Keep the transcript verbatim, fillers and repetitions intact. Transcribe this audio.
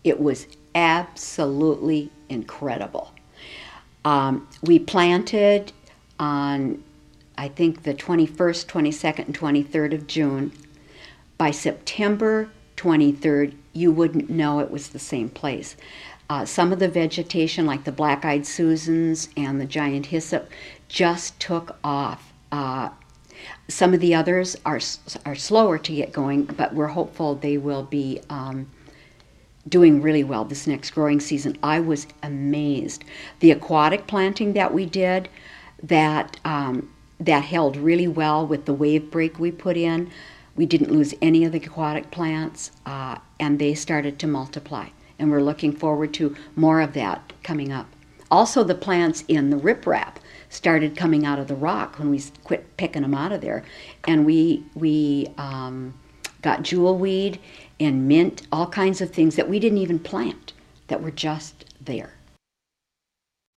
It was absolutely incredible. Um, we planted on, I think, the twenty-first, twenty-second, and twenty-third of June. By September twenty-third, you wouldn't know it was the same place. Uh, some of the vegetation, like the black-eyed Susans and the giant hyssop, just took off. Uh, some of the others are are slower to get going, but we're hopeful they will be um, doing really well this next growing season. I was amazed. The aquatic planting that we did, that um, that held really well with the wave break we put in. We didn't lose any of the aquatic plants, uh, and they started to multiply. And we're looking forward to more of that coming up. Also, the plants in the riprap started coming out of the rock when we quit picking them out of there. And we we um, got jewelweed and mint, all kinds of things that we didn't even plant, that were just there.